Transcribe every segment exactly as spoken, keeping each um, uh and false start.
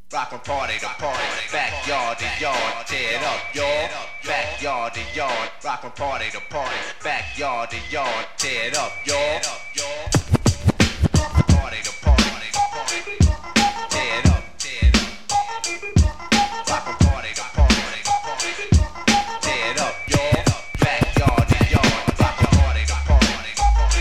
Rock from party to party, backyard to yard, tear it up, y'all. Backyard to yard, rock from party to party, backyard to yard, tear it up, y'all. Party to party, tear it up, tear it up. Rock from party to party, tear it up, y'all. Backyard to yard, rock from party to party,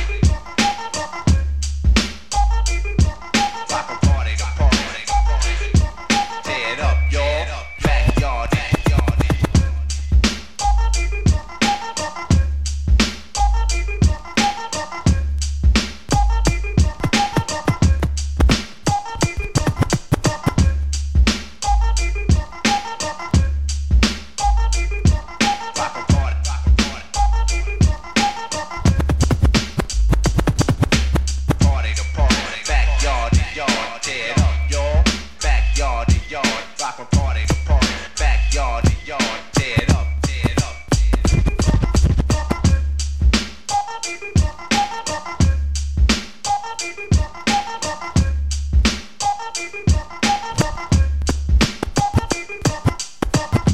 rock from party to party, tear it up, y'all. Backyard to yard.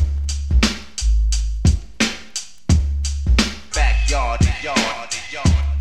Backyard to yard, yard.